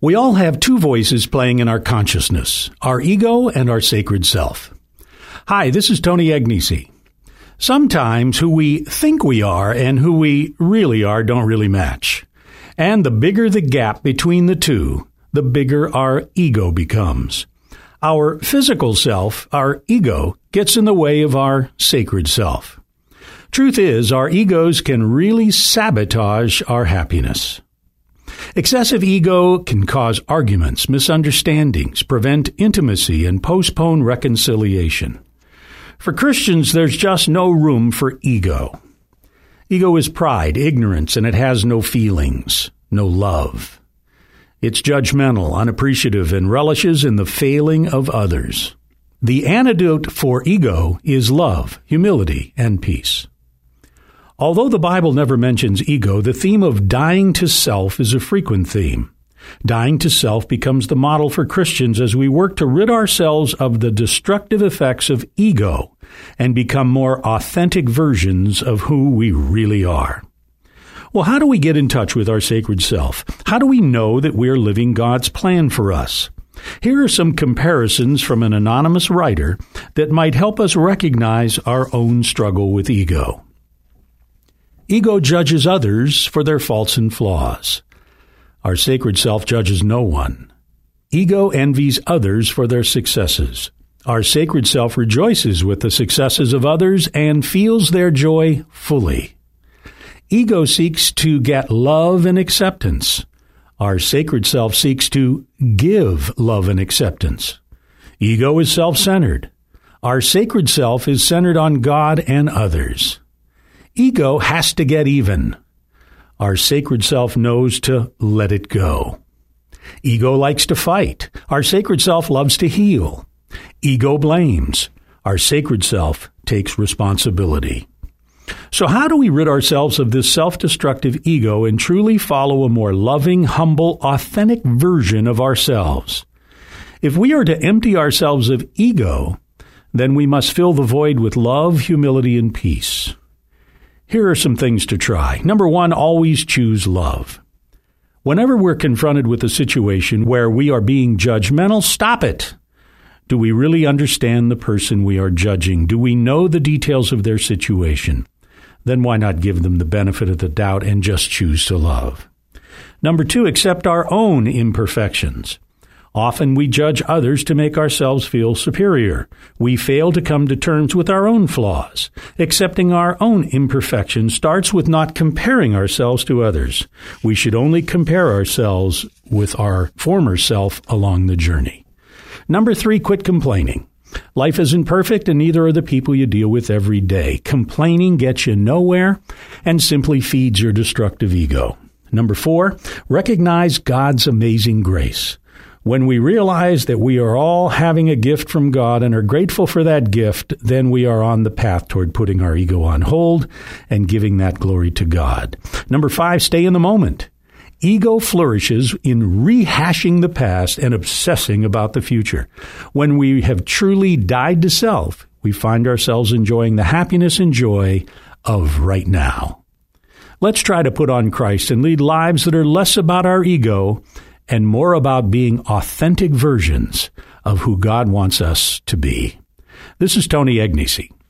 We all have two voices playing in our consciousness, our ego and our sacred self. Hi, this is Tony Agnesi. Sometimes who we think we are and who we really are don't really match. And the bigger the gap between the two, the bigger our ego becomes. Our physical self, our ego, gets in the way of our sacred self. Truth is, our egos can really sabotage our happiness. Excessive ego can cause arguments, misunderstandings, prevent intimacy, and postpone reconciliation. For Christians, there's just no room for ego. Ego is pride, ignorance, and it has no feelings, no love. It's judgmental, unappreciative, and relishes in the failing of others. The antidote for ego is love, humility, and peace. Although the Bible never mentions ego, the theme of dying to self is a frequent theme. Dying to self becomes the model for Christians as we work to rid ourselves of the destructive effects of ego and become more authentic versions of who we really are. Well, how do we get in touch with our sacred self? How do we know that we're living God's plan for us? Here are some comparisons from an anonymous writer that might help us recognize our own struggle with ego. Ego judges others for their faults and flaws. Our sacred self judges no one. Ego envies others for their successes. Our sacred self rejoices with the successes of others and feels their joy fully. Ego seeks to get love and acceptance. Our sacred self seeks to give love and acceptance. Ego is self-centered. Our sacred self is centered on God and others. Ego has to get even. Our sacred self knows to let it go. Ego likes to fight. Our sacred self loves to heal. Ego blames. Our sacred self takes responsibility. So how do we rid ourselves of this self-destructive ego and truly follow a more loving, humble, authentic version of ourselves? If we are to empty ourselves of ego, then we must fill the void with love, humility, and peace. Here are some things to try. Number one, always choose love. Whenever we're confronted with a situation where we are being judgmental, stop it. Do we really understand the person we are judging? Do we know the details of their situation? Then why not give them the benefit of the doubt and just choose to love? Number two, accept our own imperfections. Often we judge others to make ourselves feel superior. We fail to come to terms with our own flaws. Accepting our own imperfections starts with not comparing ourselves to others. We should only compare ourselves with our former self along the journey. Number three, quit complaining. Life isn't perfect, and neither are the people you deal with every day. Complaining gets you nowhere and simply feeds your destructive ego. Number four, recognize God's amazing grace. When we realize that we are all having a gift from God and are grateful for that gift, then we are on the path toward putting our ego on hold and giving that glory to God. Number five, stay in the moment. Ego flourishes in rehashing the past and obsessing about the future. When we have truly died to self, we find ourselves enjoying the happiness and joy of right now. Let's try to put on Christ and lead lives that are less about our ego and more about being authentic versions of who God wants us to be. This is Tony Agnesi.